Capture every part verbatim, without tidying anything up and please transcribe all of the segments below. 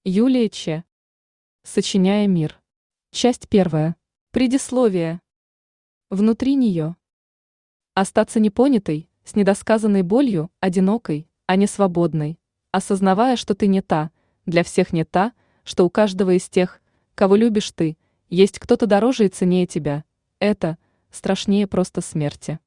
Юлия Че. Сочиняя мир. Часть первая. Предисловие. Внутри нее. Остаться непонятой, с недосказанной болью, одинокой, а не свободной, осознавая, что ты не та, для всех не та, что у каждого из тех, кого любишь ты, есть кто-то дороже и ценнее тебя. Это страшнее просто смерти.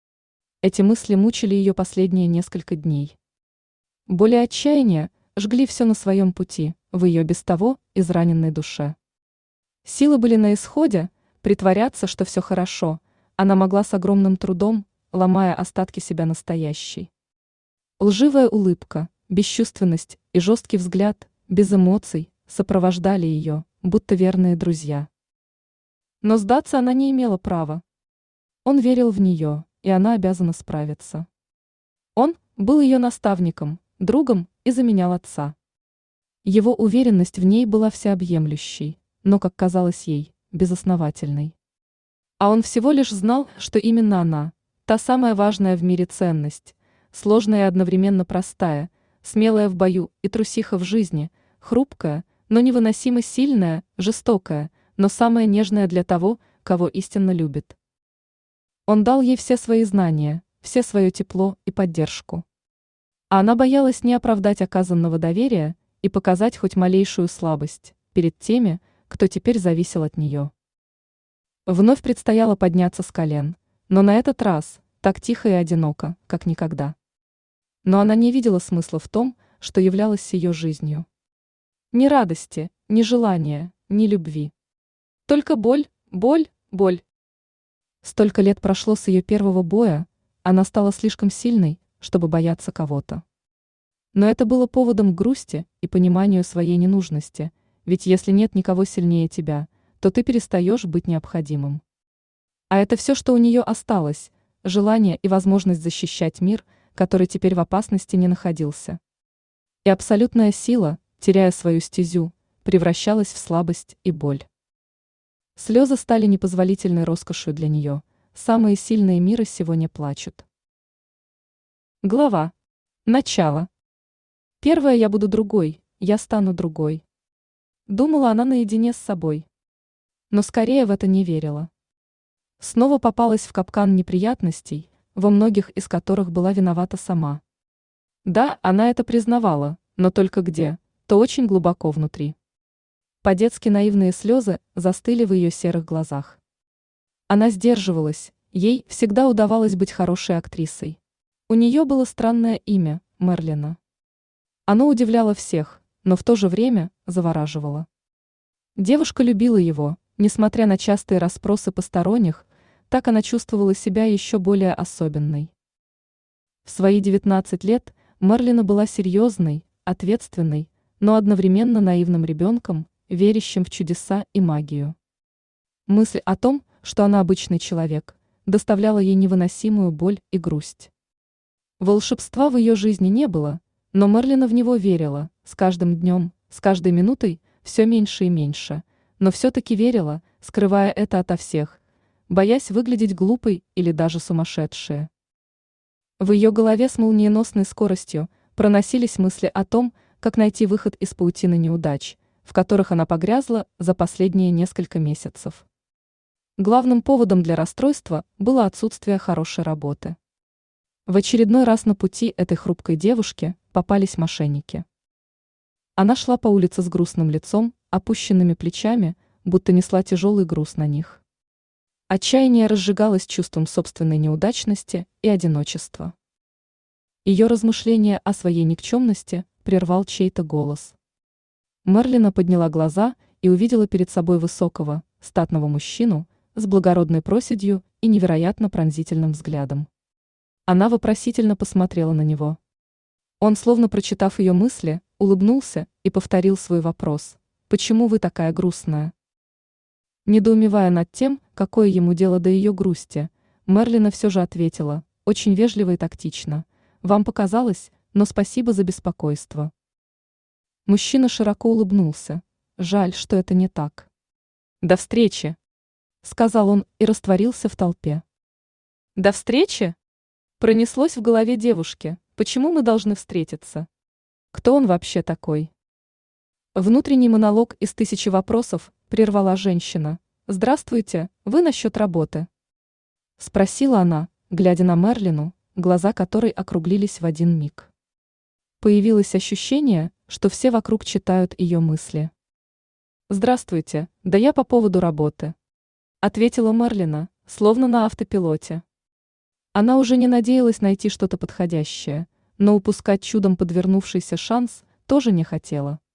Эти мысли мучили ее последние несколько дней. Боль и отчаяние жгли все на своем пути, в ее без того израненной душе. Силы были на исходе, притворяться, что все хорошо, она могла с огромным трудом, ломая остатки себя настоящей. Лживая улыбка, бесчувственность и жесткий взгляд, без эмоций, сопровождали ее, будто верные друзья. Но сдаться она не имела права. Он верил в нее, и она обязана справиться. Он был ее наставником, другом и заменял отца. Его уверенность в ней была всеобъемлющей, но, как казалось ей, безосновательной. А он всего лишь знал, что именно она, та самая важная в мире ценность, сложная и одновременно простая, смелая в бою и трусиха в жизни, хрупкая, но невыносимо сильная, жестокая, но самая нежная для того, кого истинно любит. Он дал ей все свои знания, все свое тепло и поддержку. А она боялась не оправдать оказанного доверия и показать хоть малейшую слабость перед теми, кто теперь зависел от нее. Вновь предстояло подняться с колен, но на этот раз так тихо и одиноко, как никогда. Но она не видела смысла в том, что являлось ее жизнью. Ни радости, ни желания, ни любви. Только боль, боль, боль. Столько лет прошло с ее первого боя, она стала слишком сильной, чтобы бояться кого-то. Но это было поводом к грусти и пониманию своей ненужности, ведь если нет никого сильнее тебя, то ты перестаешь быть необходимым. А это все, что у нее осталось, желание и возможность защищать мир, который теперь в опасности не находился. И абсолютная сила, теряя свою стезю, превращалась в слабость и боль. Слезы стали непозволительной роскошью для нее, самые сильные мира сего не плачут. Глава. Начало. Первая я буду другой, я стану другой. Думала она наедине с собой. Но скорее в это не верила. Снова попалась в капкан неприятностей, во многих из которых была виновата сама. Да, она это признавала, но только где, то очень глубоко внутри. По-детски наивные слезы застыли в ее серых глазах. Она сдерживалась, ей всегда удавалось быть хорошей актрисой. У нее было странное имя – Мерлина. Оно удивляло всех, но в то же время завораживало. Девушка любила его, несмотря на частые расспросы посторонних, так она чувствовала себя еще более особенной. В свои девятнадцать лет Мерлина была серьезной, ответственной, но одновременно наивным ребенком, верящим в чудеса и магию. Мысль о том, что она обычный человек, доставляла ей невыносимую боль и грусть. Волшебства в ее жизни не было, но Мерлина в него верила, с каждым днем, с каждой минутой, все меньше и меньше, но все-таки верила, скрывая это ото всех, боясь выглядеть глупой или даже сумасшедшей. В ее голове с молниеносной скоростью проносились мысли о том, как найти выход из паутины неудач, в которых она погрязла за последние несколько месяцев. Главным поводом для расстройства было отсутствие хорошей работы. В очередной раз на пути этой хрупкой девушки попались мошенники. Она шла по улице с грустным лицом, опущенными плечами, будто несла тяжелый груз на них. Отчаяние разжигалось чувством собственной неудачности и одиночества. Ее размышления о своей никчемности прервал чей-то голос. Мерлина подняла глаза и увидела перед собой высокого, статного мужчину с благородной проседью и невероятно пронзительным взглядом. Она вопросительно посмотрела на него. Он, словно прочитав ее мысли, улыбнулся и повторил свой вопрос: «Почему вы такая грустная?» Недоумевая над тем, какое ему дело до ее грусти, Мерлина все же ответила, очень вежливо и тактично: «Вам показалось, но спасибо за беспокойство». Мужчина широко улыбнулся. «Жаль, что это не так». «До встречи», — сказал он и растворился в толпе. «До встречи?» Пронеслось в голове девушки. Почему мы должны встретиться? Кто он вообще такой? Внутренний монолог из тысячи вопросов прервала женщина. «Здравствуйте, вы насчет работы?» Спросила она, глядя на Мерлину, глаза которой округлились в один миг. Появилось ощущение, что все вокруг читают ее мысли. «Здравствуйте, да я по поводу работы», — ответила Мерлина, словно на автопилоте. Она уже не надеялась найти что-то подходящее, но упускать чудом подвернувшийся шанс тоже не хотела.